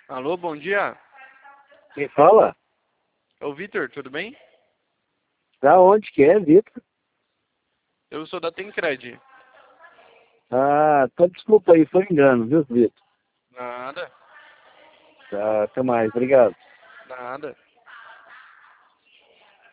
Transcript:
Alô, bom dia. Quem fala? É o Vitor, tudo bem? Da onde que é, Vitor? Eu sou da Tencred. Ah, então desculpa aí, foi engano, viu, Vitor? Nada, Tá, até mais, obrigado. nada.